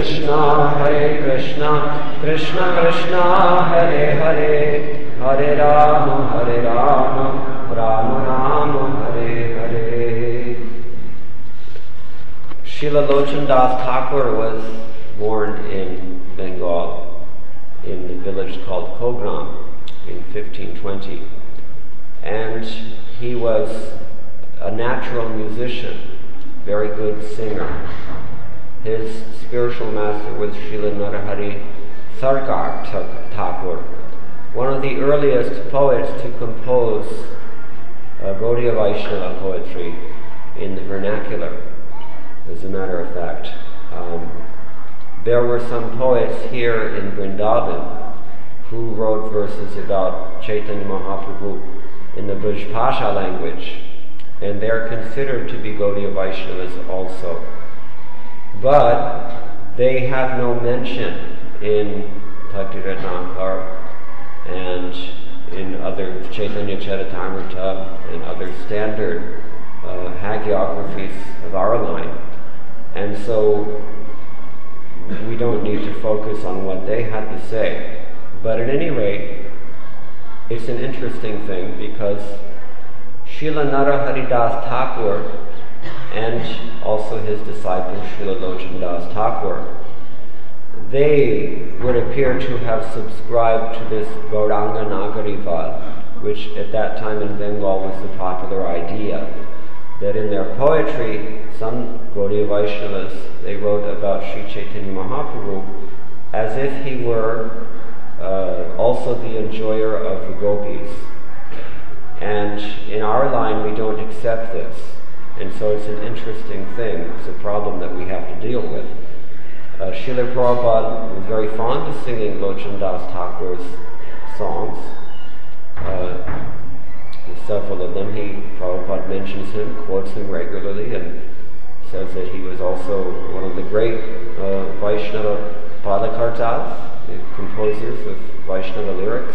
Krishna, Krishna Krishna, Hare Hare, Hare Rama, Rama Rama, Hare Hare. Srila Lochan Das Thakur was born in Bengal, in the village called Kogram, in 1520. And he was a natural musician, very good singer. His spiritual master was Srila Narahari Sarkar Thakur, one of the earliest poets to compose Gaudiya Vaishnava poetry in the vernacular, as a matter of fact. There were some poets here in Vrindavan who wrote verses about Chaitanya Mahaprabhu in the Brajbhasha language, and they're considered to be Gaudiya Vaishnavas also. But they have no mention in Bhakti Ratnakar and in other Chaitanya Charitamrita and other standard hagiographies of our line. And so we don't need to focus on what they had to say. But at any rate, it's an interesting thing because Srila Narahari Das Thakur and also his disciple Srila Lochan Das Thakur, they would appear to have subscribed to this Gauranga Nagarivad, which at that time in Bengal was the popular idea, that in their poetry, some Gaudiya Vaishnavas, they wrote about Sri Chaitanya Mahaprabhu as if he were also the enjoyer of the gopis. And in our line, we don't accept this. And so it's an interesting thing. It's a problem that we have to deal with. Srila Prabhupada was very fond of singing Lochan Das Thakur's songs. Several of them, Prabhupada mentions him, quotes him regularly, and says that he was also one of the great Vaishnava Padakartas, the composers of Vaishnava lyrics.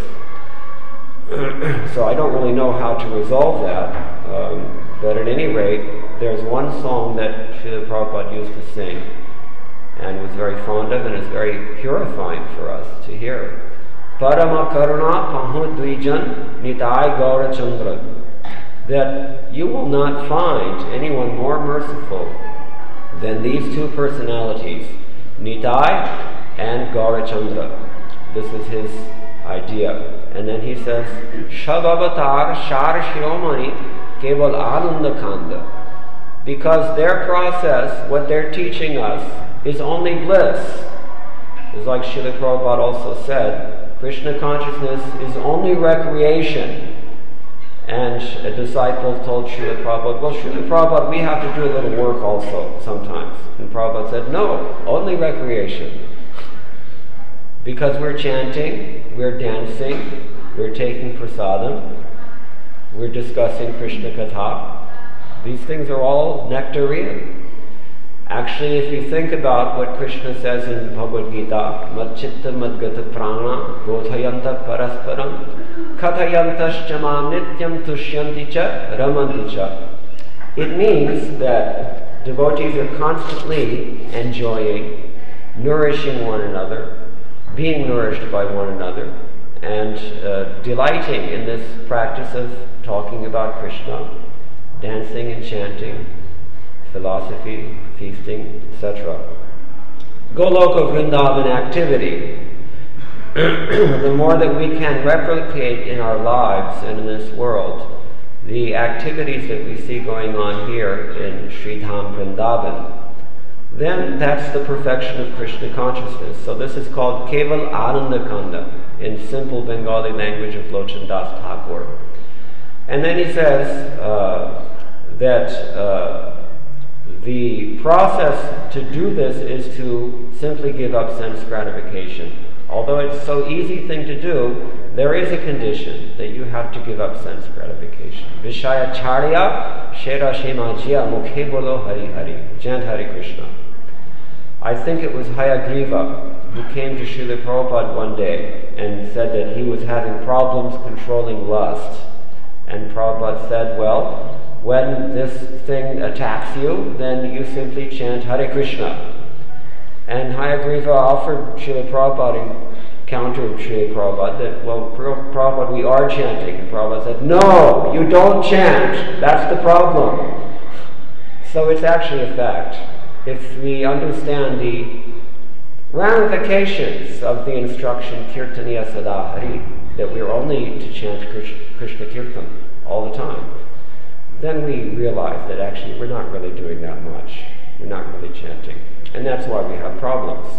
So I don't really know how to resolve that, but at any rate, there's one song that Srila Prabhupada used to sing and was very fond of, and is very purifying for us to hear. Parama Karuna Pahu Dvijan Nitai Gaura Chandra. That you will not find anyone more merciful than these two personalities, Nitai and Gaura Chandra. This is his idea. And then he says, Shabavatar Shar Shiromani Keval Ananda Kanda. Because their process, what they're teaching us, is only bliss. It's like Srila Prabhupada also said, Krishna consciousness is only recreation. And a disciple told Srila Prabhupada, well, Srila Prabhupada, we have to do a little work also sometimes. And Prabhupada said, no, only recreation. Because we're chanting, we're dancing, we're taking prasadam, we're discussing Krishna Katha. These things are all nectarian. Actually, if you think about what Krishna says in Bhagavad Gita, Madchitta Madgata Prana, Bodhayanta Parasparam, Kathayantascha Mam Nityam Tushyanti Cha Ramanti Cha. It means that devotees are constantly enjoying, nourishing one another, being nourished by one another, and delighting in this practice of talking about Krishna, dancing and chanting, philosophy, feasting, etc. Goloka Vrindavan activity. The more that we can replicate in our lives and in this world, the activities that we see going on here in Sri Dham Vrindavan, then that's the perfection of Krishna consciousness. So this is called Keval Ananda Kanda, in simple Bengali language of Lochan Das Thakur. And then he says that the process to do this is to simply give up sense gratification. Although it's so easy thing to do, there is a condition that you have to give up sense gratification. Vishaya Charya Shera Shemajya Mukhe Bolo Hari Hari. Chant Hare Krishna. I think it was Hayagriva who came to Srila Prabhupada one day and said that he was having problems controlling lust. And Prabhupada said, well, when this thing attacks you, then you simply chant Hare Krishna. And Hayagriva offered Srila Prabhupada counter Srila Prabhupada that, well, Prabhupada, we are chanting. And Prabhupada said, no, you don't chant. That's the problem. So it's actually a fact. If we understand the ramifications of the instruction Kirtaniya Sada Hari, that we're only to chant Krishna Kirtan all the time, then we realize that actually we're not really doing that much. We're not really chanting. And that's why we have problems.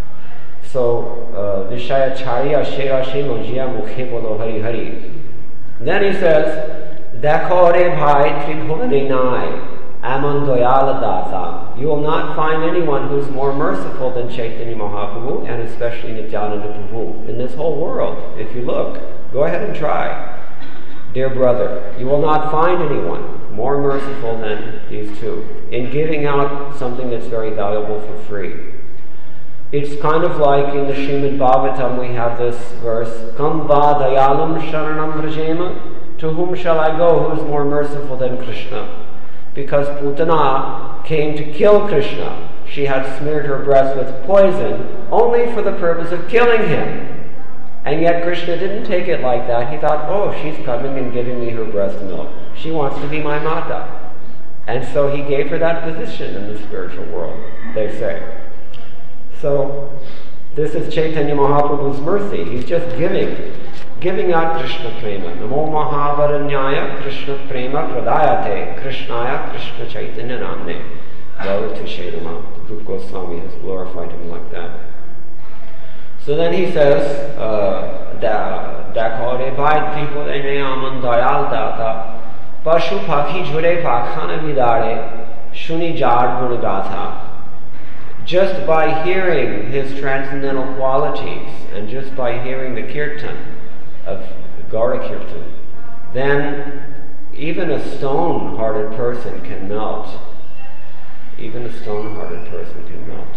So, Vishaya Charya Shera Shema Jia Mukhe Bolo Hari Hari. Then he says, Dekho re bhai tribhuvane nai. Aman Doyala Dasa. You will not find anyone who's more merciful than Chaitanya Mahaprabhu, and especially Nityananda Prabhu. In this whole world, if you look, go ahead and try. Dear brother, you will not find anyone more merciful than these two in giving out something that's very valuable for free. It's kind of like in the Srimad Bhagavatam we have this verse, Kam va dayalam sharanam vrajema. To whom shall I go who is more merciful than Krishna? Because Putana came to kill Krishna. She had smeared her breast with poison only for the purpose of killing him. And yet Krishna didn't take it like that. He thought, oh, she's coming and giving me her breast milk. She wants to be my mata. And so he gave her that position in the spiritual world, they say. So this is Chaitanya Mahaprabhu's mercy. He's just giving out Krishna Prema. Namo Mahavaranyaya Krishna Prema Pradayate Krishnaya Krishna Chaitanya Namne. Glory to Shaitama. Rupa Goswami has glorified him like that. So then he says, Dakhore bhai tripurene aman dayal data Pashu pakhi jhure pakhana vidare Shuni jar gunagatha. Just by hearing his transcendental qualities and just by hearing the kirtan of Gaura Kirtan, then even a stone-hearted person can melt. Even a stone-hearted person can melt.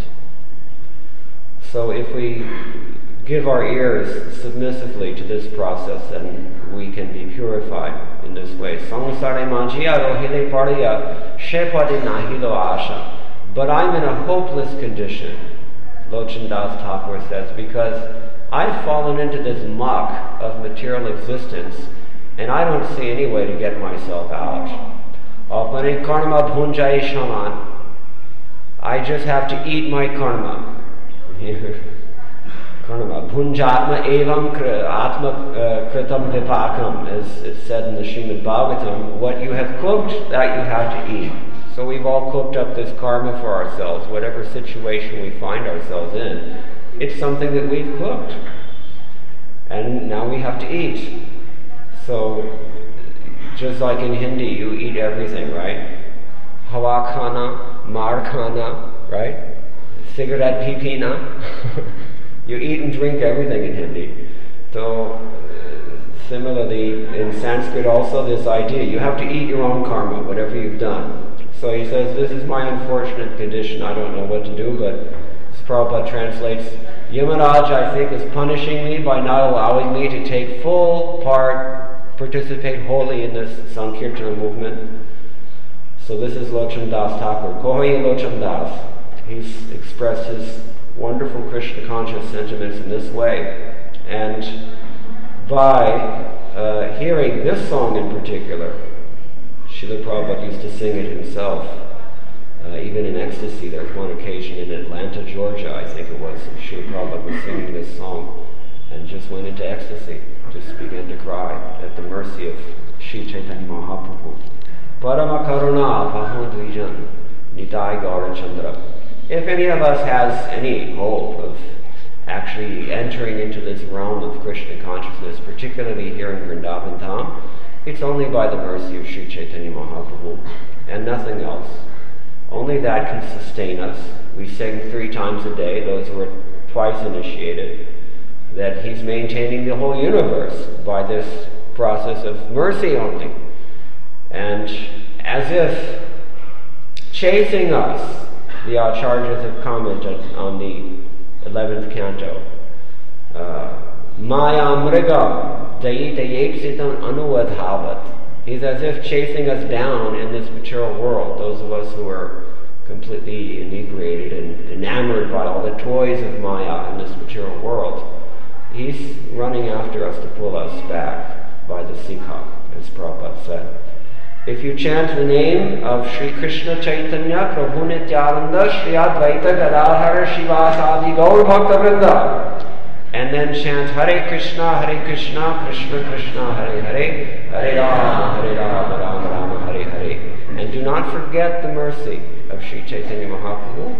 So if we give our ears submissively to this process, then we can be purified in this way. Samsare manjiya rohile pariya shepade nahilo asha. But I'm in a hopeless condition, Lochan Das Thakur says, because I've fallen into this muck of material existence and I don't see any way to get myself out. Apane karma bhunjai shaman. I just have to eat my karma. Karma bhunjatma evam atma kritam vipakam, as it's said in the Srimad Bhagavatam, what you have cooked, that you have to eat. So we've all cooked up this karma for ourselves, whatever situation we find ourselves in. It's something that we've cooked. And now we have to eat. So, just like in Hindi, you eat everything, right? Hawa khana, mar khana, right? Cigarette pipina. You eat and drink everything in Hindi. So, similarly, in Sanskrit also, this idea, you have to eat your own karma, whatever you've done. So he says, this is my unfortunate condition, I don't know what to do, but as Prabhupada translates, Yamaraj, I think, is punishing me by not allowing me to take full part, participate wholly in this Sankirtana movement. So this is Lochan Das Thakur, Kohoi Lochan Das. He's expressed his wonderful Krishna conscious sentiments in this way. And by hearing this song in particular, Srila Prabhupada used to sing it himself. Even in ecstasy, there's one occasion in Atlanta, Georgia, I think it was, Srila Prabhupada was singing this song and just went into ecstasy, just began to cry at the mercy of Sri Chaitanya Mahaprabhu. Parama Karuna Paho Dvijan Nitai Gaura Chandra. If any of us has any hope of actually entering into this realm of Krishna consciousness, particularly here in Vrindavan Dham, it's only by the mercy of Sri Chaitanya Mahaprabhu and nothing else. Only that can sustain us. We sing 3 times a day, those who are twice initiated, that he's maintaining the whole universe by this process of mercy only. And as if chasing us, the acharyas have commented on the 11th canto, Maya Mrigam Dayita Yepsitam Anuadhavat. He's as if chasing us down in this material world, those of us who are completely inebriated and enamored by all the toys of Maya in this material world. He's running after us to pull us back by the Sikha, as Prabhupada said. If you chant the name of Sri Krishna Chaitanya, Prabhu Nityananda, Sri Advaita Gadadhara Shivasadi Gaur Bhakta Vrinda, and then chant Hare Krishna, Krishna Krishna, Hare Hare, Hare Rama, Rama Rama, Hare Hare. And do not forget the mercy of Sri Chaitanya Mahaprabhu.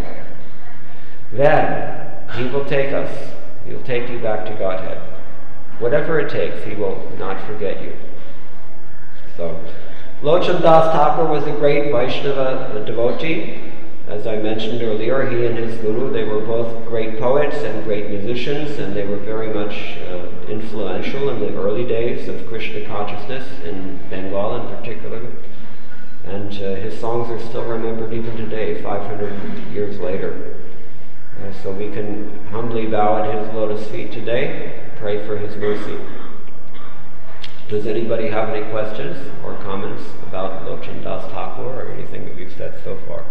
Then he will take us. He will take you back to Godhead. Whatever it takes, he will not forget you. So, Lochan Das Thakur was a great Vaishnava devotee. As I mentioned earlier, he and his guru, they were both great poets and great musicians, and they were very much influential in the early days of Krishna consciousness in Bengal in particular. And his songs are still remembered even today, 500 years later. So we can humbly bow at his lotus feet today, pray for his mercy. Does anybody have any questions or comments about Lochan Das Thakur or anything that we've said so far?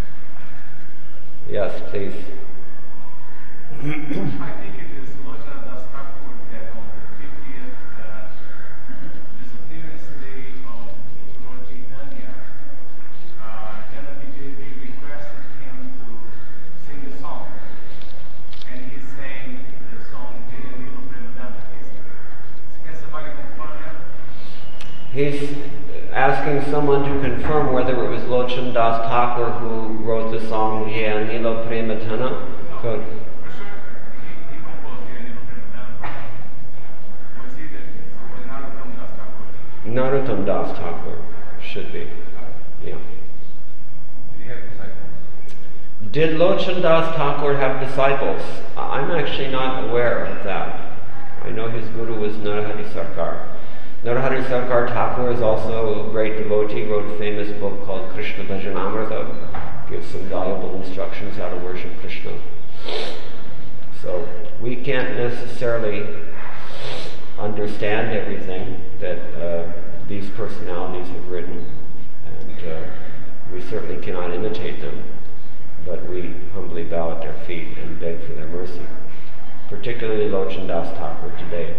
Yes, please. I think it is Lochan Das Thakur that on the 50th disappearance day of Lord Chaitanya, Janaki Devi requested him to sing a song. And he sang the song Jaya Nilo Premadana. Can somebody confirm that? He's asking someone to confirm whether it was Lochan Das Thakur who wrote the song Jaya Nilo Premadana. For sure, he composed Jaya Nilo Premadana. Was he was Narottam Das Thakur? Narottam Das Thakur should be. Yeah. Did he have disciples? Did Lochan Das Thakur have disciples? I'm actually not aware of that. I know his guru was Narahari Sarkar. Narahari Sarkar Thakur is also a great devotee, wrote a famous book called Krishna Bhajanamrita, gives some valuable instructions how to worship Krishna. So we can't necessarily understand everything that these personalities have written, and we certainly cannot imitate them, but we humbly bow at their feet and beg for their mercy, particularly Lochan Das Thakur today.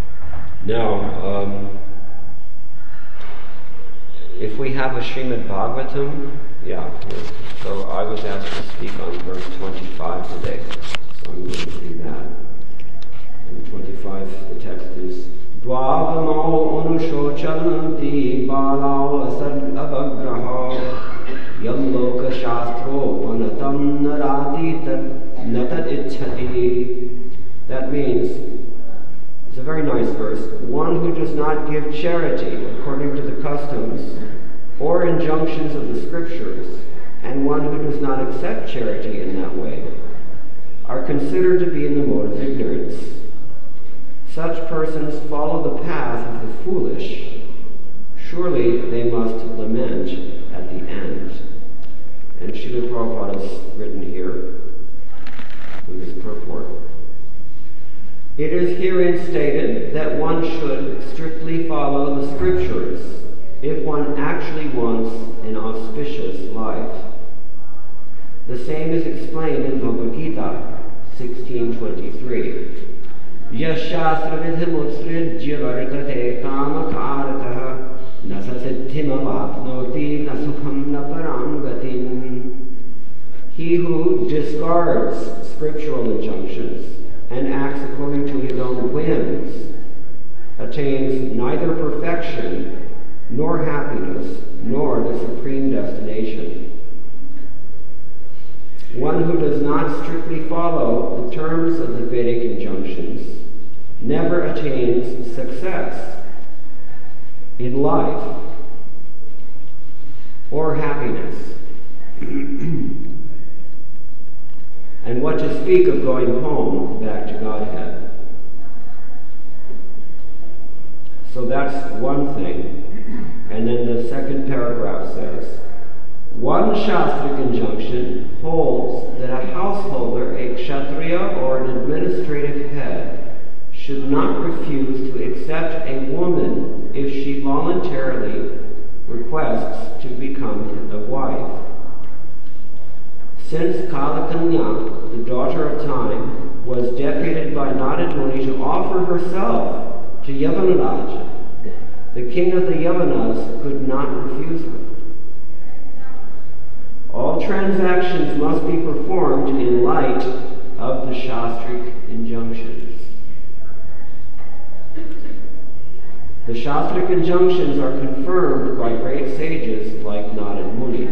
Now, if we have a Srimad Bhagavatam, yeah, so I was asked to speak on verse 25 today, so I'm going to do that. In 25, the text is Dvavamo anushochalanti balao asad avagraha yalloka shastro panatam narati natad ichhati. That means, it's a very nice verse, one who does not give charity according to the customs or injunctions of the scriptures, and one who does not accept charity in that way, are considered to be in the mode of ignorance. Such persons follow the path of the foolish. Surely they must lament at the end. And Srila Prabhupada has written here in his purport. It is herein stated that one should strictly follow the scriptures if one actually wants an auspicious life. The same is explained in Bhagavad Gita 16:23. Yashastra vidhim utsrijya vartate kamakarataha nasa siddhim avapnoti nasukham naparam gatin. He who discards scriptural injunctions and acts according to his own whims attains neither perfection nor happiness nor the supreme destination. One who does not strictly follow the terms of the Vedic injunctions never attains success in life or happiness. And what to speak of going home back to Godhead. So that's one thing. And then the second paragraph says, one Shastric injunction holds that a householder, a kshatriya or an administrative head, should not refuse to accept a woman if she voluntarily requests to become a wife. Since Kalakanya, the daughter of time, was deputed by Narad Muni to offer herself to Yavanaraja, the king of the Yavanas could not refuse her. All transactions must be performed in light of the Shastric injunctions. The Shastric injunctions are confirmed by great sages like Narad Muni.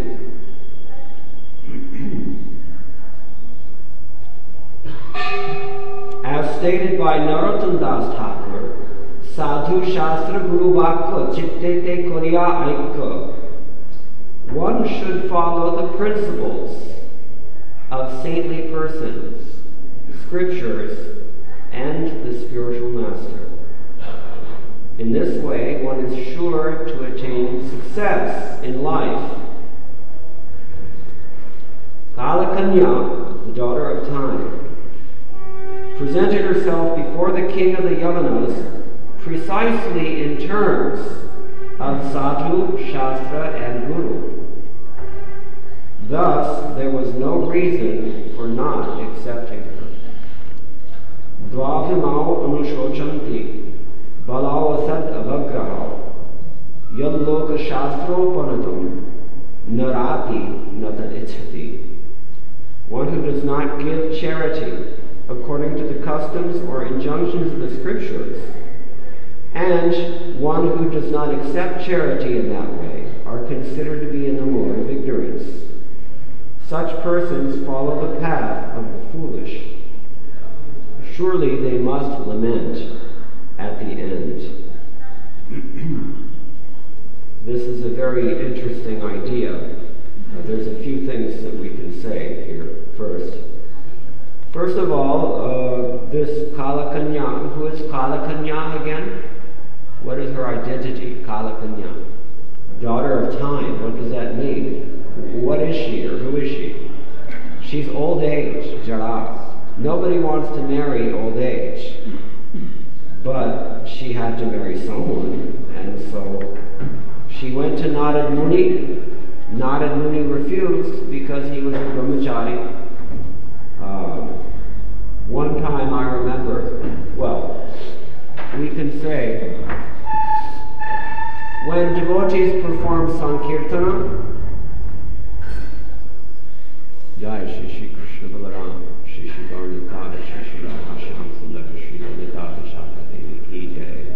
As stated by Narottam Das Thakur, Sadhu Shastra Guru Vakka Chittete Koriya Aikka. One should follow the principles of saintly persons, scriptures, and the spiritual master. In this way, one is sure to attain success in life. Kalakanya, the daughter of time, presented herself before the king of the Yavanas precisely in terms of Sadhu, Shastra, and Guru. Thus, there was no reason for not accepting her. Dvavimau anushochanti, balao asad avagrahau, yalloka shastropanadam, narati natadichati. One who does not give charity according to the customs or injunctions of the scriptures, and one who does not accept charity in that way, are considered to be in the mode of ignorance. Such persons follow the path of the foolish. Surely they must lament at the end. This is a very interesting idea. There's a few things that we can say here first. First of all, this Kalakanya, who is Kalakanya again? What is her identity, Kalakanya? Daughter of time, what does that mean? What is she, or who is she? She's old age, Jara. Nobody wants to marry old age. But she had to marry someone, and so she went to Narad Muni. Narad Muni refused because he was a brahmachari. One time I remember, well, we can say, when devotees perform Sankirtana, Jai Shri Shri Krishna Balaram, Shri Shri Gaurnika, Shri Shri Radha Shyam Sundar, Shri Lalita Vishaka Devi Ki Jai.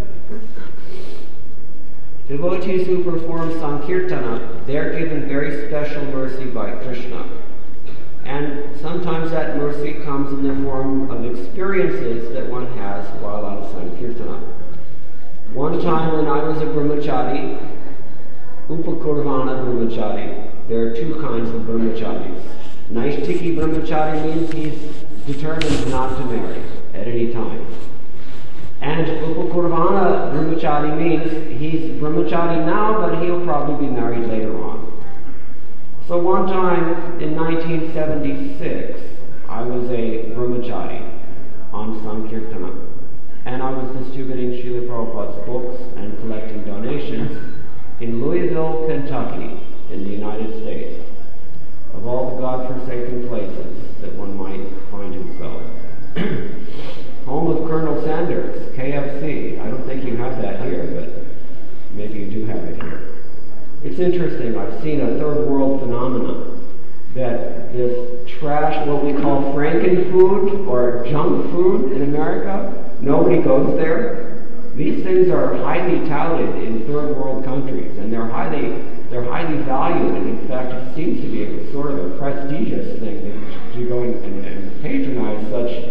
Devotees who perform Sankirtana, they're given very special mercy by Krishna. And sometimes that mercy comes in the form of experiences that one has while on Sankirtana. One time when I was a brahmachari, Upakurvana brahmachari, there are two kinds of brahmacharis. Naishtiki brahmachari means he's determined not to marry at any time. And Upakurvana brahmachari means he's brahmachari now, but he'll probably be married later on. So one time in 1976, I was a brahmachari on Sankirtana, and I was distributing Srila Prabhupada's books and collecting donations in Louisville, Kentucky, in the United States, of all the God-forsaken places that one might find himself. Home of Colonel Sanders, KFC. I don't think you have that here, but maybe you do have it here. It's interesting, I've seen a third world phenomenon, that this trash, what we call frankenfood or junk food in America, nobody goes there. These things are highly touted in third world countries, and they're highly valued, and in fact it seems to be a sort of a prestigious thing to go and patronize such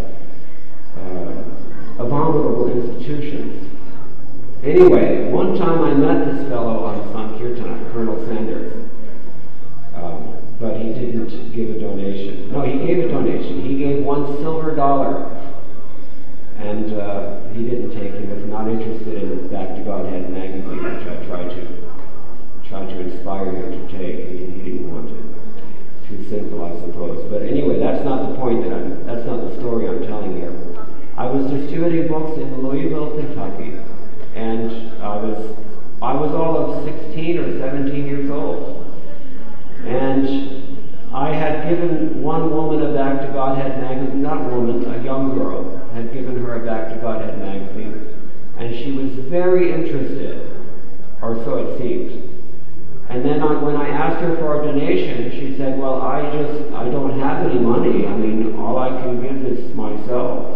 abominable institutions. Anyway, one time I met this fellow on Sankirtana, Colonel Sanders, but he didn't give a donation. No, he gave a donation. He gave $1 silver, and he didn't take it. He was not interested in Back to Godhead magazine, which I tried to inspire him to take. He didn't want it. Too simple, I suppose. But anyway, that's not the point that's not the story I'm telling here. I was distributing books in Louisville, Kentucky. And I was all of 16 or 17 years old. And I had given one woman a Back to Godhead magazine, not woman, a young girl, had given her a Back to Godhead magazine, and she was very interested, or so it seemed. And then when I asked her for a donation, she said, well, I don't have any money. I mean, all I can give is myself.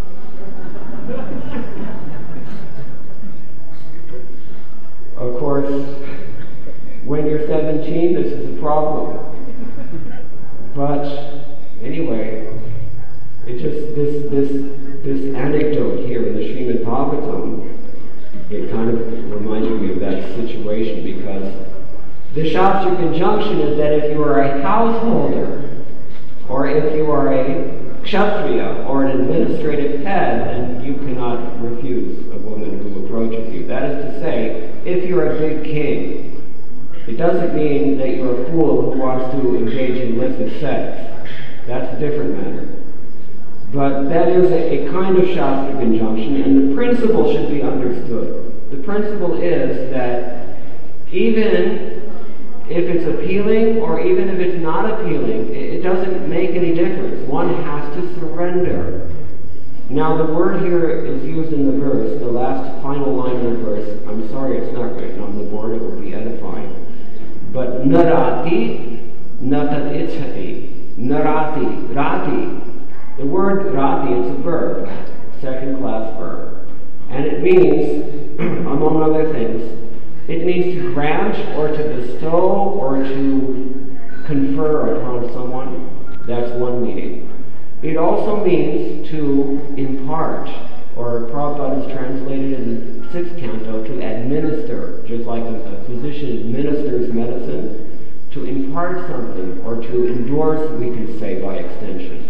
Of course, when you're 17, this is a problem. But anyway, it just this anecdote here in the Srimad Bhagavatam, it kind of reminded me of that situation, because the Shastric injunction is that if you are a householder, or if you are a kshatriya, or an administrative head, then you cannot refuse a woman who approaches you. That is to say, if you're a big king, it doesn't mean that you're a fool who wants to engage in illicit sex. That's a different matter. But that is a kind of Shastric injunction, and the principle should be understood. The principle is that even if it's appealing or even if it's not appealing, it doesn't make any difference. One has to surrender. Now the word here is used in the verse, the last final line of the verse. I'm sorry it's not written on the board, it will be edifying. But narati, natad ichhati, narati, rati. The word rati, it's a verb, second class verb. And it means, among other things, it means to grant or to bestow or to confer upon someone. That's one meaning. It also means to impart, or Prabhupada is translated in the 6th canto, to administer, just like a physician administers medicine, to impart something, or to endorse, we can say by extension.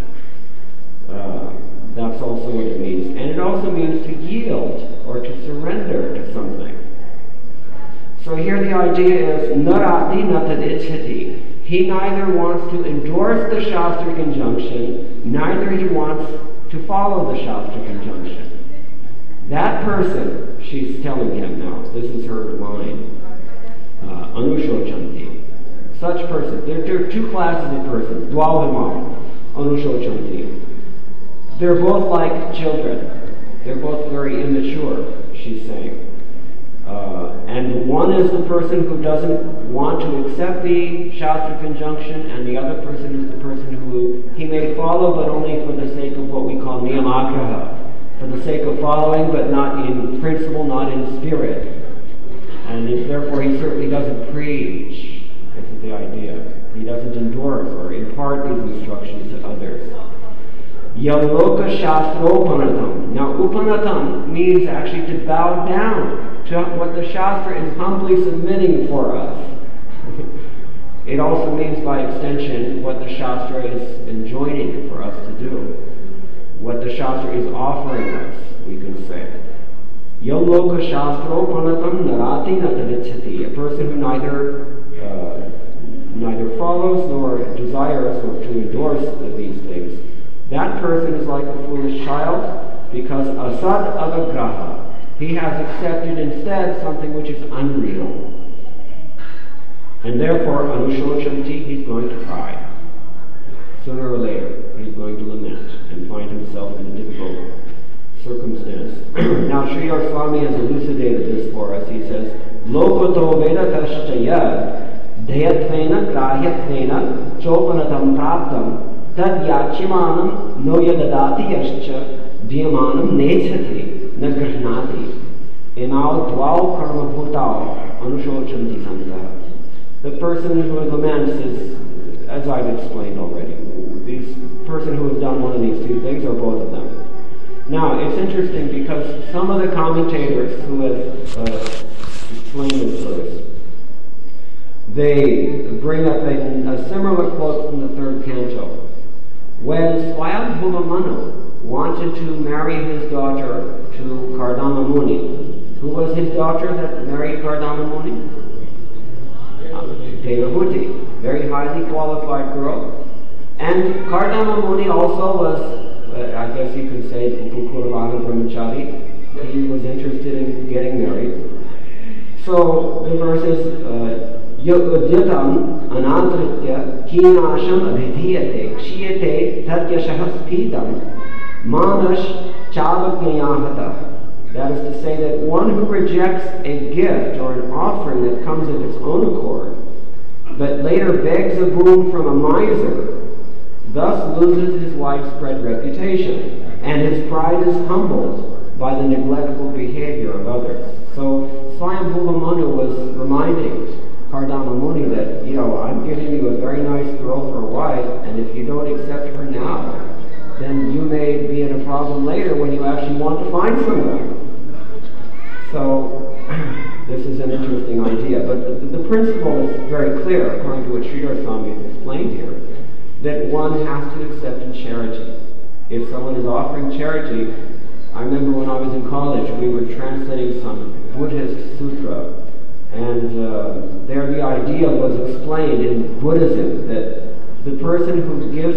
That's also what it means. And it also means to yield, or to surrender to something. So here the idea is, narati natad ichhati. He neither wants to endorse the Shastric injunction, neither he wants to follow the Shastric injunction. That person, she's telling him now, this is her line, anushochanti. Such person, there are two classes of persons, dvalimam, anushochanti. They're both like children. They're both very immature, she's saying. And one is the person who doesn't want to accept the Shastric injunction, and the other person is the person who he may follow, but only for the sake of what we call niyamagraha, for the sake of following, but not in principle, not in spirit. And therefore he certainly doesn't preach. This is the idea. He doesn't endorse or impart these instructions to others. Yaloka Shastropanatam. Now, Upanatam means actually to bow down to what the Shastra is humbly submitting for us. It also means, by extension, what the Shastra is enjoining for us to do. What the Shastra is offering us, we can say. Yaloka Shastropanatam narati natadichati. A person who neither follows nor desires or to endorse these things. That person is like a foolish child, because asad avagraha, he has accepted instead something which is unreal. And therefore, anushochanti, he's going to cry. Sooner or later, he's going to lament and find himself in a difficult circumstance. Now, Sri Swami has elucidated this for us. He says, Lokoto vedatashtaya deyatvena grahyatvena chopanatam praptam tad yachimanam noyadadati yascha diyamanam nechati nagrahnati enal dvau karma bhutao anushochanti santa. The person who laments is, as I've explained already, this person who has done one of these two things, or both of them. Now, it's interesting because some of the commentators who have explained this verse, they bring up a similar quote from the 3rd canto. When Swayambhuva Manu wanted to marry his daughter to Kardama Muni, who was his daughter that married Kardama Muni? Devahuti, very highly qualified girl. And Kardama Muni also was, I guess you could say, Upukuravana Brahmachari. He was interested in getting married. So the verse is, Udytam anantritya kinasham abhidhiyate kshiyate tadyashah spidam manas chavaknyahata. That is to say that one who rejects a gift or an offering that comes of its own accord, but later begs a boon from a miser, thus loses his widespread reputation, and his pride is humbled by the neglectful behavior of others. So Swayambhuva Manu was reminding Kardama Muni that, I'm giving you a very nice girl for a wife, and if you don't accept her now, then you may be in a problem later when you actually want to find someone. So this is an interesting idea, but the principle is very clear, according to what Sridhar Swami has explained here, that one has to accept in charity. If someone is offering charity, I remember when I was in college, we were translating some Buddhist sutra, and there the idea was explained in Buddhism that the person who gives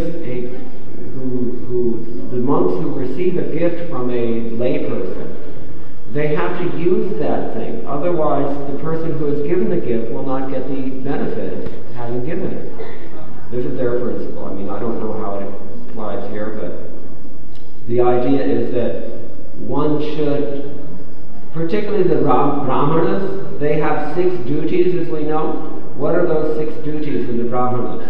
the monks who receive a gift from a layperson, they have to use that thing. Otherwise, the person who has given the gift will not get the benefit of having given it. This is their principle. I mean, I don't know how it applies here, but the idea is that one should, particularly the Brahmanas, they have 6 duties, as we know. What are those 6 duties of the Brahmanas?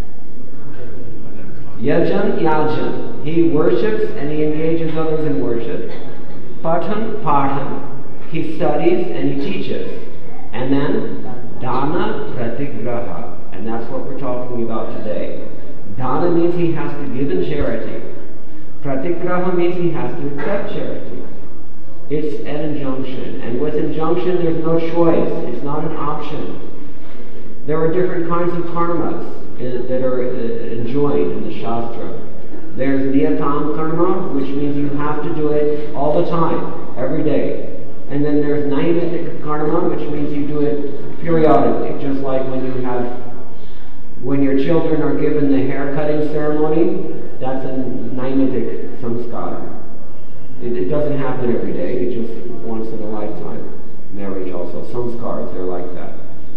Yajan. He worships and he engages others in worship. Pathan. He studies and he teaches. And then Dana Pratigraha. And that's what we're talking about today. Dana means he has to give in charity. Pratigraha means he has to accept charity. It's an injunction. And with injunction, there's no choice. It's not an option. There are different kinds of karmas that are enjoined in the Shastra. There's niyatam karma, which means you have to do it all the time, every day. And then there's naimitic karma, which means you do it periodically, just like when your children are given the hair cutting ceremony, that's a naimitic samskara. It doesn't happen every day, it's just once in a lifetime. Marriage also, samskars, they're like that.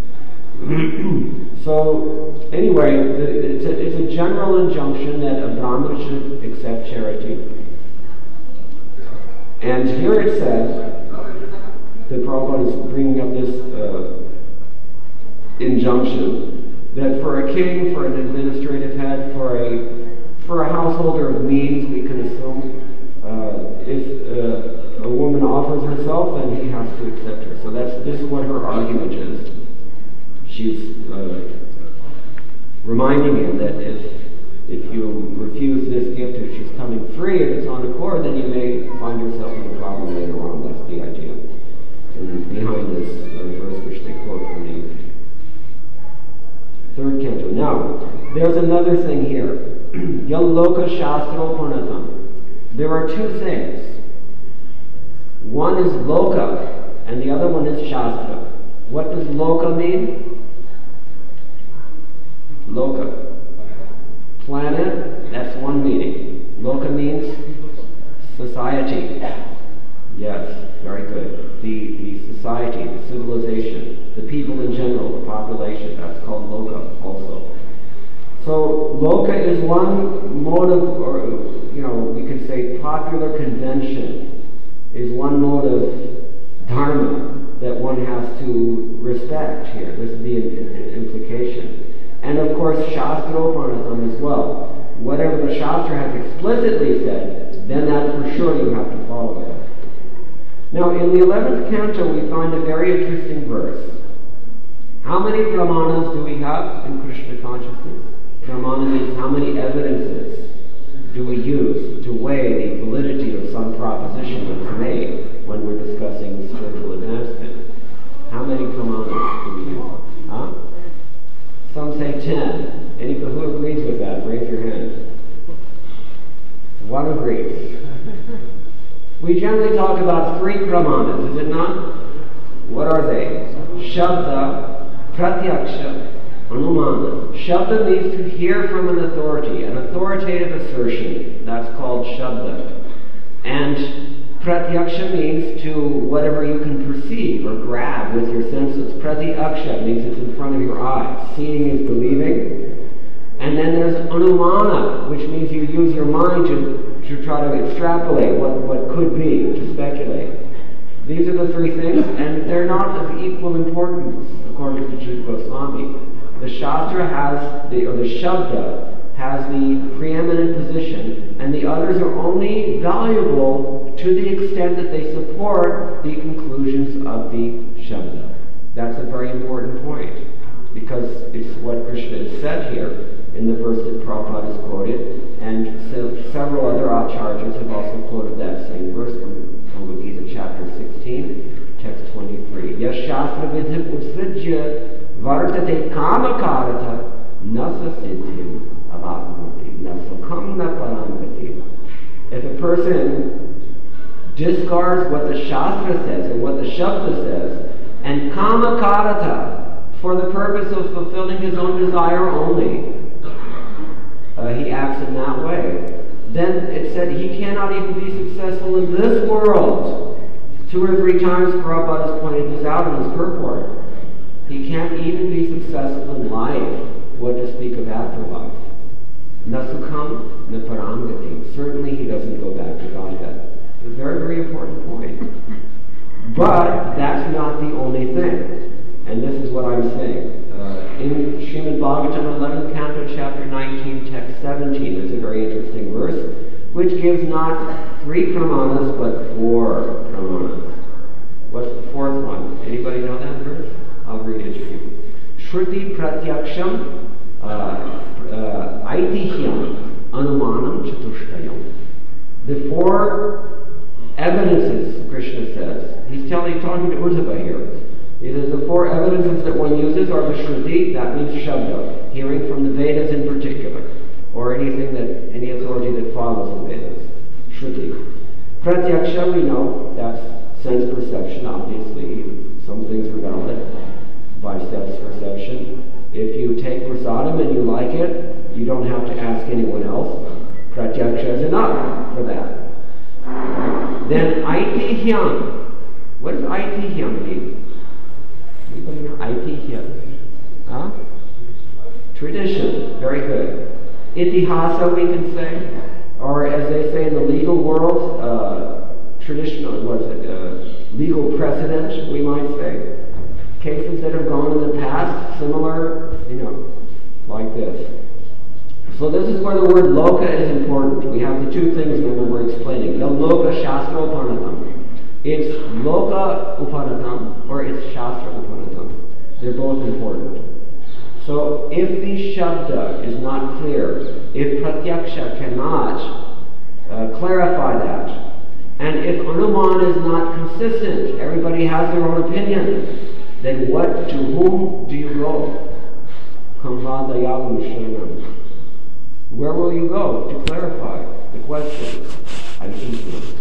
So, anyway, it's a general injunction that a Brahmin should accept charity. And here it says, the Prabhupada is bringing up this injunction, that for a king, for an administrative head, for a householder of means, we can assume, if a woman offers herself, then he has to accept her. So this is what her argument is. She's reminding him that if you refuse this gift, if she's coming free, if it's on accord, then you may find yourself in a problem later on. That's the idea. And behind this verse, which they quote from the 3rd canto. Now, there's another thing here. Yam loka shastro purnatam. There are 2 things. One is loka, and the other one is shastra. What does loka mean? Loka. Planet, that's one meaning. Loka means society. Yes, very good. The society, the civilization, the people in general, the population, that's called loka also. So loka is one mode of, or we could say popular convention, is one mode of dharma that one has to respect here. This is the implication. And of course, Shastroparnatam as well. Whatever the Shastra has explicitly said, then that for sure you have to follow it. Now, in the 11th canto, we find a very interesting verse. How many pramanas do we have in Krishna consciousness? Pramana means how many evidences do we use to weigh the validity of some proposition that's made when we're discussing spiritual advancement? How many pramanas do we use? Huh? Some say 10. Anybody who agrees with that, raise your hand. One agrees. We generally talk about 3 pramanas, is it not? What are they? Shabda, Pratyaksha, Anumana. Shabda means to hear from an authority, an authoritative assertion. That's called Shabda. And Pratyaksha means to whatever you can perceive or grab with your senses. Pratyaksha means it's in front of your eyes. Seeing is believing. And then there's anumana, which means you use your mind to try to extrapolate what could be, to speculate. These are the three things, and they're not of equal importance, according to Jiva Goswami. The Shastra has, the Shabda has the preeminent position, and the others are only valuable to the extent that they support the conclusions of the Shabda. That's a very important point, because it's what Krishna has said here in the verse that Prabhupada has quoted, and several other acharyas have also quoted that same verse from Bhagavad Gita chapter 16, text 23. Yas shastra vidhim utsrijya vartate kamakarata nasa siddhim avatmati nasukam na paramati. If a person discards what the Shastra says and what the Shabda says, and kamakarata, for the purpose of fulfilling his own desire only, he acts in that way, then it said he cannot even be successful in this world. 2 or 3 times Prabhupada has pointed this out in his purport. He can't even be successful in life, what to speak of afterlife. Nasukam na parangati. Certainly he doesn't go back to Godhead. It's a very, very important point. But that's not the only thing. And this is what I'm saying. In Srimad Bhagavatam 11th canto, chapter 19, text 17, there's a very interesting verse, which gives not 3 pramanas, but 4 pramanas. What's the 4th one? Anybody know that verse? I'll read it to you. Shruti pratyaksham aitihyam anumanam chatushtayam. The 4 evidences, Krishna says. He's talking to Uddhava here. He says the 4 evidences that one uses are the Shruti, that means Shabda, hearing from the Vedas in particular, or any authority that follows the Vedas. Shruti. Pratyaksha, we know, that's sense perception, obviously. Some things are valid by sense perception. If you take prasadam and you like it, you don't have to ask anyone else. Pratyaksha is enough for that. Then aitihyam. What does aitihyam mean? Anybody know? Aitihyam. Huh? Tradition. Very good. Itihasa, we can say. Or as they say in the legal world, traditional, legal precedent, we might say. Cases that have gone in the past, similar, like this. So this is where the word loka is important. We have the 2 things that we're explaining. The loka shastra upanatam. It's loka upanatam or it's shastra upanatam. They're both important. So if the shabda is not clear, if pratyaksha cannot clarify that, and if anuman is not consistent, everybody has their own opinion, then to whom do you go? Kamvadayavu shanam. Where will you go to clarify the question? I think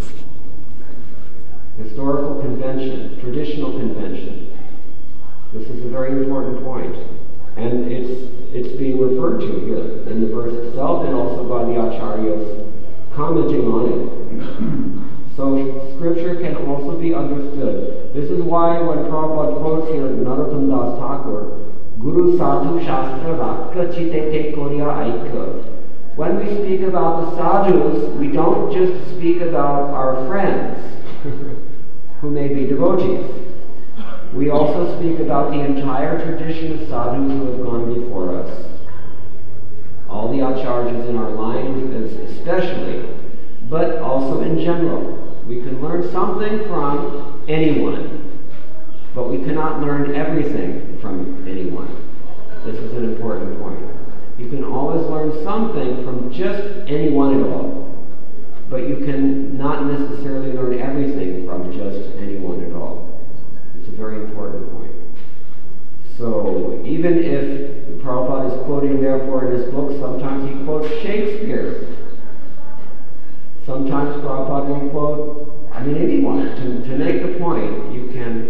historical convention, traditional convention. This is a very important point. And it's being referred to here in the verse itself and also by the acharyas commenting on it. So scripture can also be understood. This is why when Prabhupada quotes here Narottam Das Thakur, Guru Sadhu Shastra Vakka Chitete Korya Aika. When we speak about the sadhus, we don't just speak about our friends who may be devotees. We also speak about the entire tradition of sadhus who have gone before us. All the acharyas in our line especially, but also in general. We can learn something from anyone, but we cannot learn everything from anyone. This is an important point. You can always learn something from just anyone at all, but you can not necessarily learn everything from just anyone at all. It's a very important point. So even if Prabhupada is quoting therefore in his book, sometimes he quotes Shakespeare. Sometimes Prabhupada will quote, anyone. To make the point, you can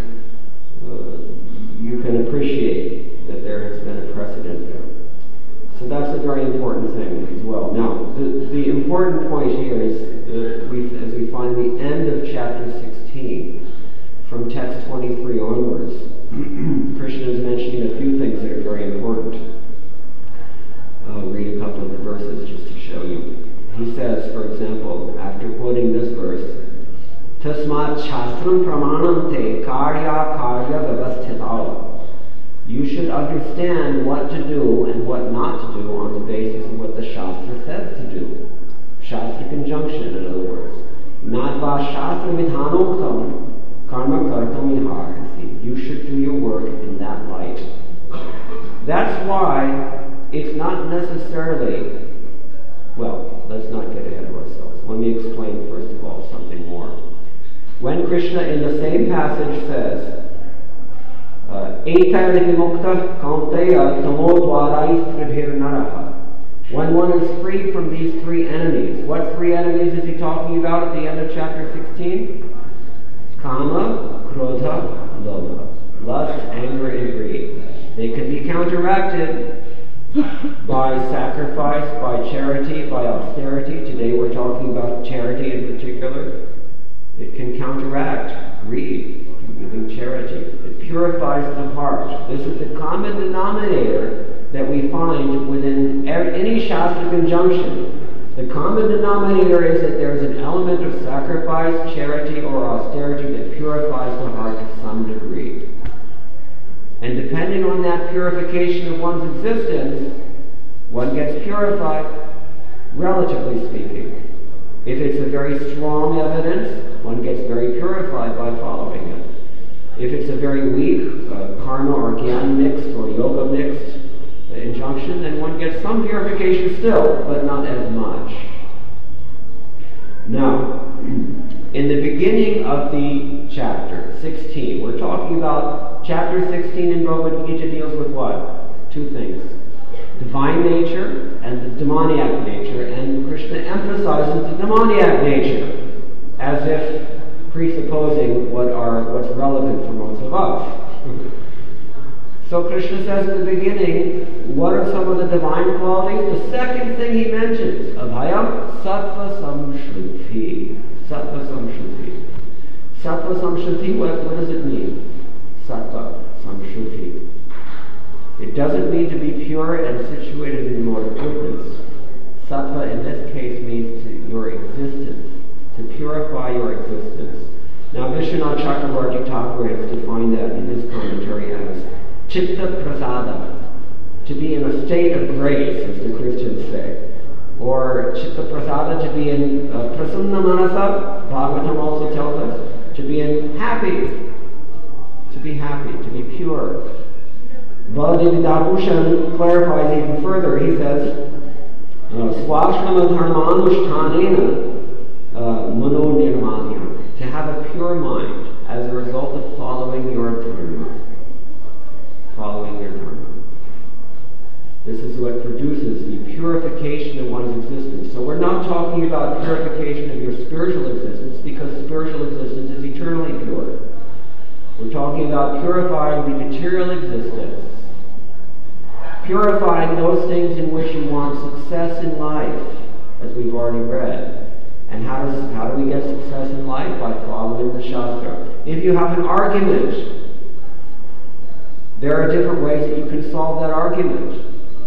appreciate that there has been a precedent there. So that's a very important thing as well. Now, the important point here is, as we find the end of chapter example, after quoting this verse, Tasmat Shastram Pramanam Te Karya Karya Vyavasthitau. You should understand what to do and what not to do on the basis of what the Shastra says to do. Shastra conjunction, in other words. Nadva Shastra Vidhanoktam Karma Kartam Iharasi. You should do your work in that light. That's why it's not necessarily, well, let's not get ahead of ourselves. Let me explain first of all something more. When Krishna in the same passage says, when one is free from these three enemies, what three enemies is he talking about at the end of chapter 16? Kama, Krodha, Lobha. Lust, anger, and greed. They can be counteracted by sacrifice, by charity, by austerity. Today we're talking about charity in particular. It can counteract greed, giving charity. It purifies the heart. This is the common denominator that we find within any Shastra conjunction. The common denominator is that there's an element of sacrifice, charity, or austerity that purifies the heart to some degree. And depending on that purification of one's existence, one gets purified, relatively speaking. If it's a very strong evidence, one gets very purified by following it. If it's a very weak karma or gyan mixed or yoga mixed injunction, then one gets some purification still, but not as much. Now, in the beginning of the chapter 16, we're talking about chapter 16 in Bhagavad Gita deals with what? Two things. Divine nature and the demoniac nature, and Krishna emphasizes the demoniac nature as if presupposing what's relevant for most of us. So Krishna says in the beginning, what are some of the divine qualities? The second thing he mentions, Abhayam Sattva Samshruti. Sattva Samshruti. Sattva Samshruti, what does it mean? Sattva Samshruti. It doesn't mean to be pure and situated in the mode of goodness. Sattva in this case means to your existence, to purify your existence. Now Vishwanath Chakravarti Thakur has defined that in his commentary as Chitta Prasada, to be in a state of grace, as the Christians say. Or Chitta Prasada, to be in Prasanna Manasa, Bhagavatam also tells us, to be in happy, to be happy, to be pure. Baladevi Dabhushan clarifies even further. He says, Swashrama Dharmanushthanena Mano Nirmanyam, to have a pure mind as a result of following your dharma. Following your dharma. This is what produces the purification of one's existence. So we're not talking about purification of your spiritual existence, because spiritual existence is eternally pure. We're talking about purifying the material existence. Purifying those things in which you want success in life, as we've already read. And how do we get success in life? By following the Shastra. If you have an argument, there are different ways that you can solve that argument.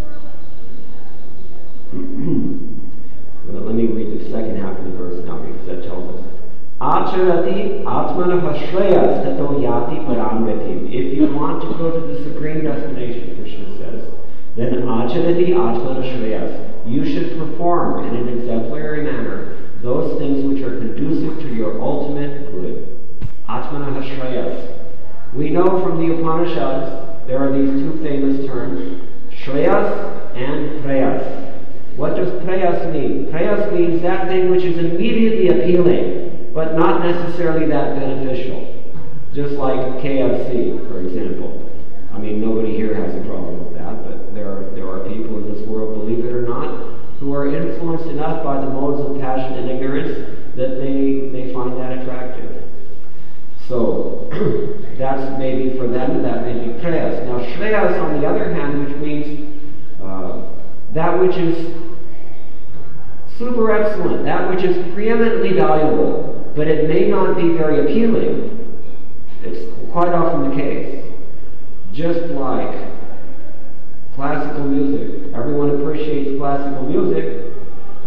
Well, let me read the second half of the verse now, because that tells us. Acharati atmanah shreyas tato yati paramgatim. If you want to go to the supreme destination, Krishna says, then acharati atmanah shreyas. You should perform in an exemplary manner those things which are conducive to your ultimate good. Atmanah shreyas. We know from the Upanishads there are these two famous terms, Shreyas and Preyas. What does Preyas mean? Preyas means that thing which is immediately appealing, but not necessarily that beneficial. Just like KFC, for example. I mean, nobody here has a problem with that, but there are people in this world, believe it or not, who are influenced enough by the modes of passion and ignorance that they find that attractive. So, that's maybe for them, that may be preyas. Now, shreyas, on the other hand, which means that which is super excellent, that which is preeminently valuable, but it may not be very appealing. It's quite often the case. Just like classical music. Everyone appreciates classical music,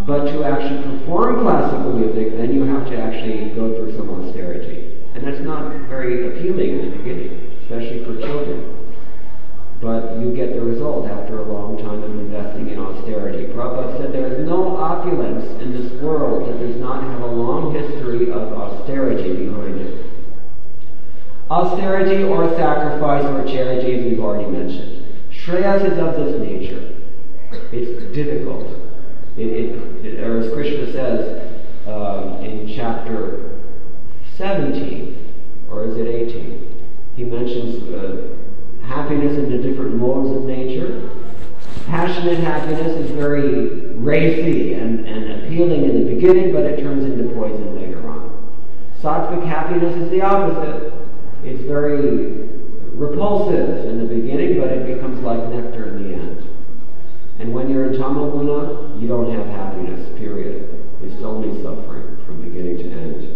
But to actually perform classical music, then you have to actually go through some austerity. And that's not very appealing in the beginning, especially for children. But you get the result after a long time of investing in austerity. Prabhupada said there is no opulence in this world that does not have a long history of austerity behind it. Austerity or sacrifice or charity, as we've already mentioned. Shreyas is of this nature. It's difficult. Or as Krishna says in chapter 17, or is it 18? He mentions happiness in the different modes of nature. Passionate happiness is very racy and appealing in the beginning, but it turns into poison later on. Sattvic happiness is the opposite. It's very repulsive in the beginning, but it becomes like nectar in the end. And when you're in Tamoguna, you don't have happiness, period. It's only suffering from beginning to end.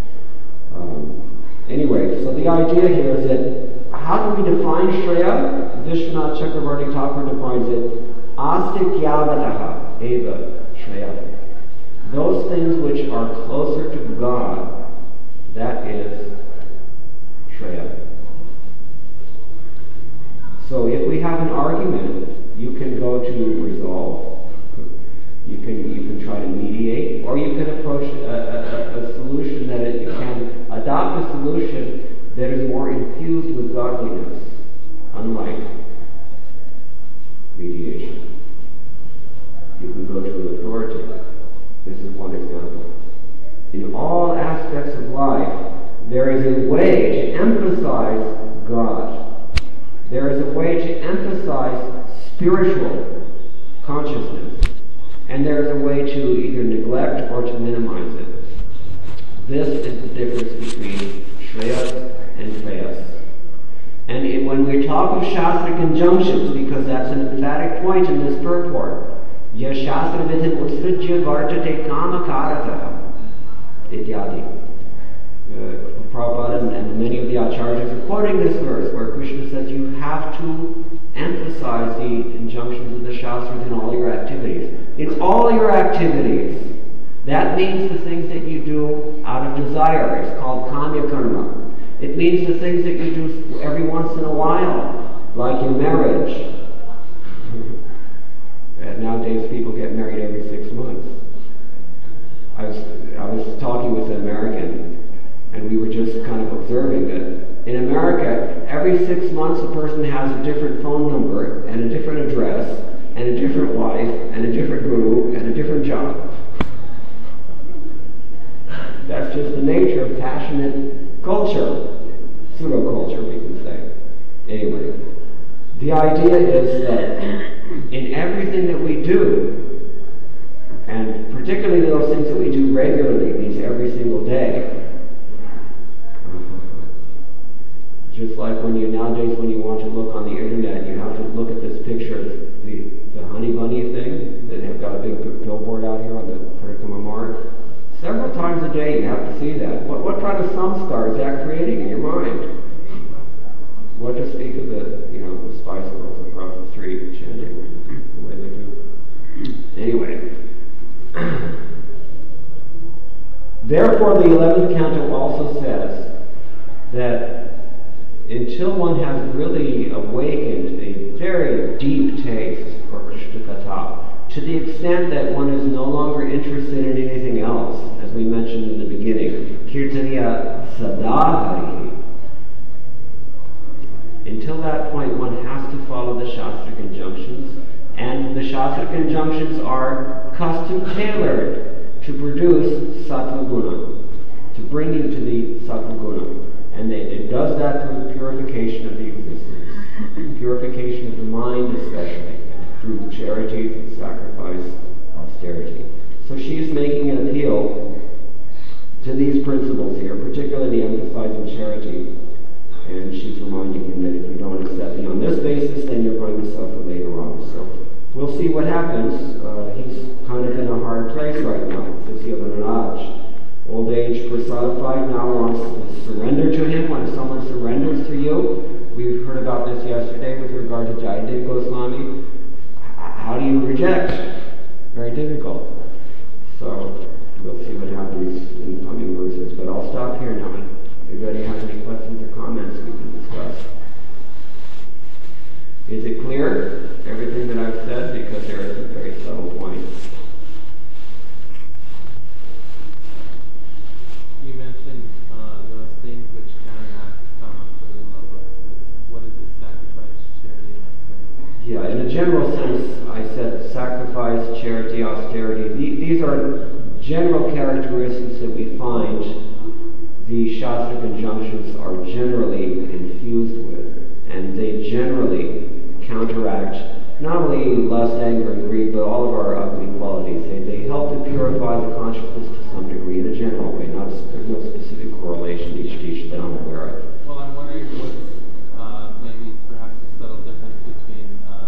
Anyway, so the idea here is that how do we define Shreya? Vishwanath Chakravarti Thakur defines it, Astikyavataha eva Shreya. Those things which are closer to God, that is Shreya. So if we have an argument, you can go to resolve, you can try to mediate, or you can approach a solution that you can adopt a solution that is more infused with godliness, unlike mediation. You can go to an authority. This is one example. In all aspects of life, there is a way to emphasize God. There is a way to emphasize spiritual consciousness. And there is a way to either neglect or to minimize it. This is the difference between Shreyas and Preyas. And when we talk of Shastric injunctions, because that's an emphatic point in this purport, Yashastra vidhim utsrijya vartate kamakarata ityadi. Prabhupada and many of the acharyas are quoting this verse where Krishna says you have to emphasize the injunctions of the Shastras in all your activities. In all your activities. That means the things that you do out of desire. It's called kamya karma. It means the things that you do every once in a while, like your marriage. And nowadays people get married every 6 months. I was talking with an American, and we were just kind of observing that in America, every 6 months a person has a different phone number and a different address and a different wife and a different guru and a different job. That's just the nature of passionate culture, pseudo-culture we can say. Anyway, the idea is that in everything that we do, and particularly those things that we do regularly, means every single day, just like nowadays when you want to look on the internet, you have to look at this picture of the honey bunny thing. They have got a big billboard out here on the Parikama Mart. Several times a day you have to see that. What kind of samskar is that creating in your mind? What to speak of the Spice Girls across the street chanting the way they do. Anyway. Therefore, the 11th canto also says that until one has really awakened a very deep taste for Krishna Katha, to the extent that one is no longer interested in anything else, as we mentioned in the beginning, Kirtaniya Sadahari. Until that point, one has to follow the Shastric injunctions, and the Shastric injunctions are custom-tailored to produce Sattva Guna, to bring you to the Sattva Guna. And it does that through purification of the existence, purification of the mind especially, through charities and sacrifice, austerity. So she's making an appeal to these principles here, particularly emphasizing charity. And she's reminding him that if you don't accept me on this basis, then you're going to suffer later on. So we'll see what happens. He's kind of in a hard place right now. Says Yavanaraj. Old age personified now wants to surrender to him. When someone surrenders to you, we heard about this yesterday with regard to Jayadev Goswami. How do you reject? Very difficult. general characteristics that we find the Shastric injunctions are generally infused with, and they generally counteract not only lust, anger, and greed, but all of our ugly qualities. They help to purify the consciousness to some degree in a general way. There's no specific correlation to each that I'm aware of. Well, I'm wondering what's maybe perhaps a subtle difference between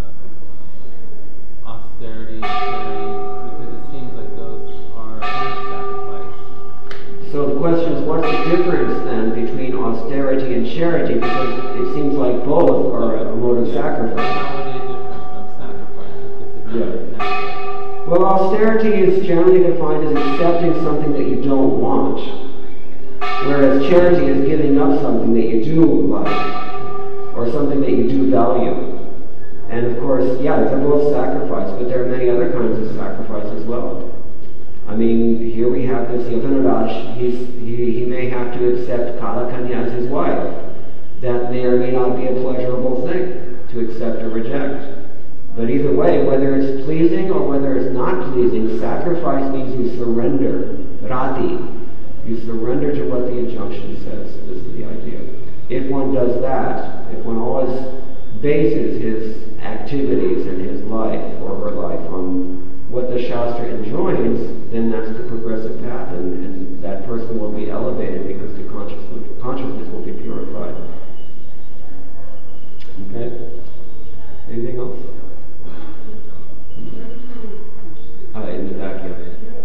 austerity and charity, because it seems like those are sacrifice. So the question is, what's the difference then between austerity and charity? Because it seems like both are a mode of sacrifice. How are they different from sacrifice if it's a Yeah. Well, austerity is generally defined as accepting something that you don't want, whereas charity is giving up something that you do like, or something that you do value. And of course, yeah, they're both sacrifice, but there are many other kinds of sacrifice as well. I mean, here we have this Yavanaraj, he may have to accept Kalakanya as his wife. That may or may not be a pleasurable thing to accept or reject. But either way, whether it's pleasing or whether it's not pleasing, sacrifice means you surrender. Rati. You surrender to what the injunction says. This is the idea. If one does that, if one always bases his activities and his life or her life on what the Shastra enjoins, then that's the progressive path, and that person will be elevated because the consciousness will be purified. Okay? Anything else? In the back, yeah.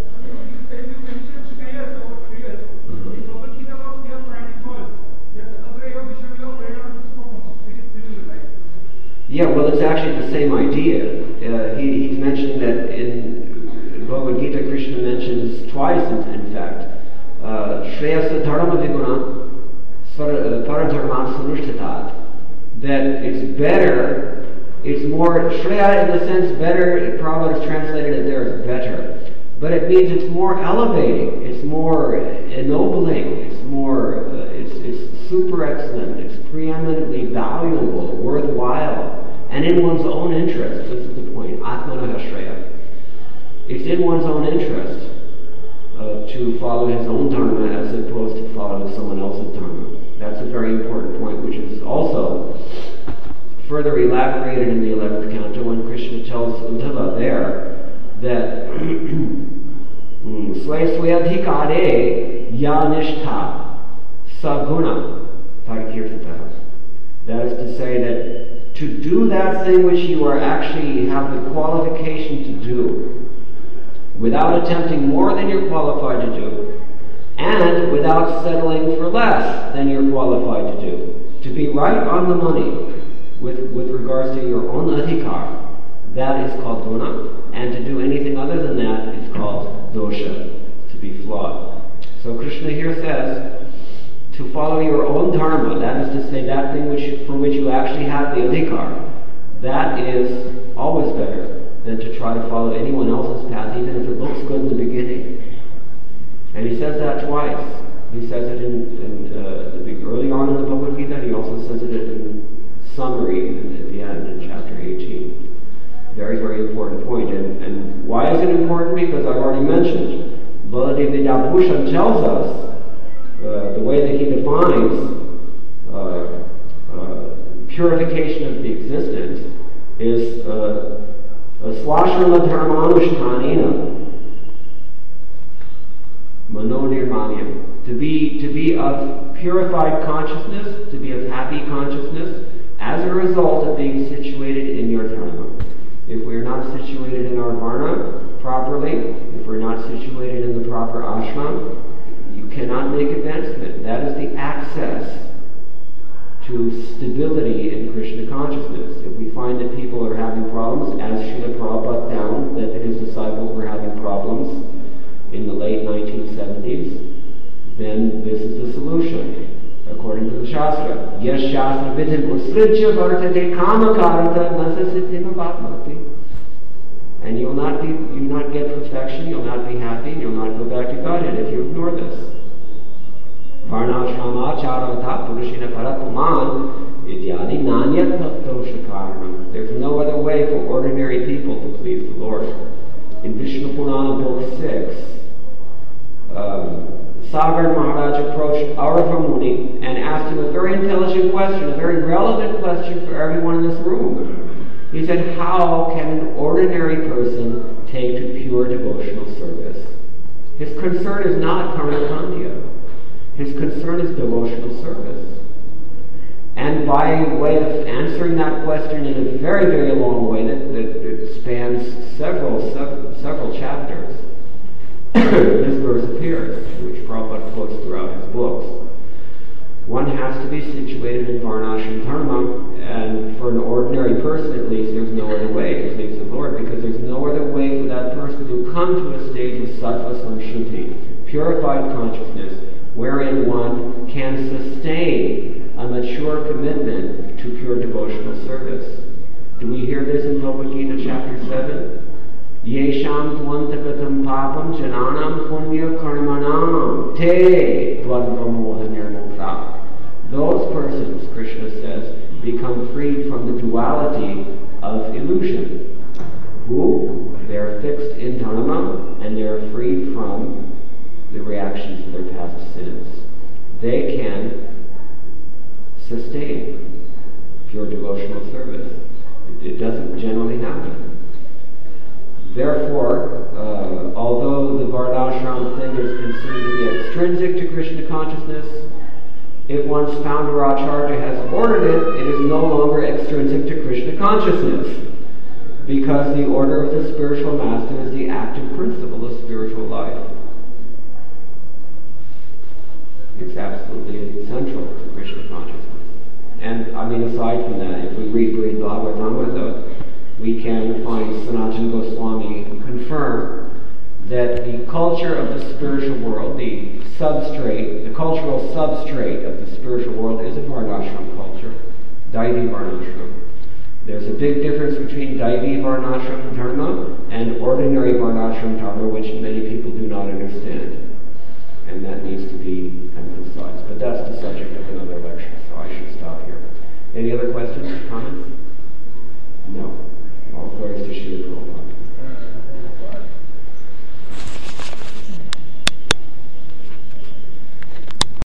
Yeah, well, it's actually the same idea. He's mentioning that in Bhagavad Gita, Krishna mentions twice, in fact, Shreyasa dharma viguna paradharma sanushthatat, that it's better, it's more, Shreya in the sense better, Prabhupada has translated it there as better, but it means it's more elevating, it's more ennobling, it's more, it's super excellent, it's preeminently valuable, worthwhile, and in one's own interest. This is the point. Atmanaha Shreya. It's in one's own interest to follow his own dharma as opposed to follow someone else's dharma. That's a very important point, which is also further elaborated in the 11th canto when Krishna tells Uddhava there that Sway Swayadhikare Yanishtha Saguna Parikirtata. That is to say that to do that thing which you are actually have the qualification to do, without attempting more than you're qualified to do, and without settling for less than you're qualified to do. To be right on the money with regards to your own adhikar, that is called guna, and to do anything other than that is called dosha, to be flawed. So Krishna here says, to follow your own dharma, that is to say that thing for which you actually have the adhikar, that is always better than to try to follow anyone else's path, even if it looks good in the beginning. And he says that twice. He says it early on in the Bhagavad Gita, and he also says it in summary at the end in chapter 18. Very, very important point. And why is it important? Because I've already mentioned, Baladev Vidyabhushan tells us the way that he defines purification of the existence is Swashrama Dharmanushtanena Manonirmanyam. To be of purified consciousness, to be of happy consciousness, as a result of being situated in your dharma. If we're not situated in our varna properly, if we're not situated in the proper ashram, you cannot make advancement. That is the access to stability in Krishna consciousness. If we find that people are having problems, as Srila Prabhupada found that his disciples were having problems in the late 1970s, then this is the solution. According to the Shastra, yes, Shastra vidhim utsrijya vartate kamakarata nasasiddhim avatmati. And you'll not get perfection, you'll not be happy, and you'll not go back to Godhead if you ignore this. Varnashrama charata purushina parapuman ityadi nanyat tattosha. There's no other way for ordinary people to please the Lord. In Vishnu Purana Book 6, Sagar Maharaj approached Aurava Muni and asked him a very intelligent question, a very relevant question for everyone in this room. He said, how can an ordinary person take to pure devotional service? His concern is not Karmakandya. His concern is devotional service. And by way of answering that question in a very, very long way that spans several chapters, this verse appears, which Prabhupada quotes throughout his books. One has to be situated in Varnashram Dharma, and for an ordinary person at least, there's no other way to please the Lord, because there's no other way for that person to come to a stage of sattva samshuddhi, purified consciousness, wherein one can sustain a mature commitment to pure devotional service. Do we hear this in Bhagavad Gita chapter 7? Yesham tvantagatam papam jananam punya karmanam te dvandva moha nirmokta. Those persons, Krishna says, become freed from the duality of illusion. Who? They're fixed in dharma, and they're freed from the reactions of their past sins. They can sustain pure devotional service. It doesn't generally happen. Therefore, although the Varnashram thing is considered to be extrinsic to Krishna consciousness, if one's founder Acharya has ordered it, it is no longer extrinsic to Krishna consciousness, because the order of the spiritual master is the active principle of spiritual life. It's absolutely central to Krishna consciousness. And I mean, aside from that, if we read Bhagavatamrita, we can find Sanatana Goswami confirm that the culture of the spiritual world, the substrate, the cultural substrate of the spiritual world is a Varnashram culture, Daivi Varnashram. There's a big difference between Daivi Varnashram Dharma and ordinary Varnashram Dharma, which many people do not understand. And that needs to be emphasized. But that's the subject of another lecture, so I should stop here. Any other questions, comments?